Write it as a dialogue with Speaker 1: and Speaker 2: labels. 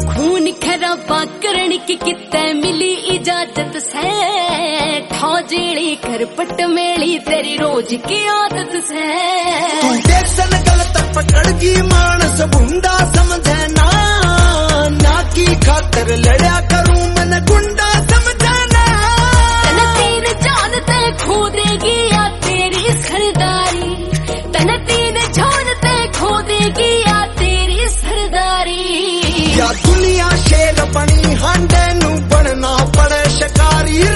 Speaker 1: खून खराबा करने की कितने मिली इजाजत से, ठौजेड़ी खरपट मेली तेरी रोज की आदत से।
Speaker 2: तू देखन गलत पकड़गी मानस भुंडा समझे ना, ना की खातर लड़ा करूं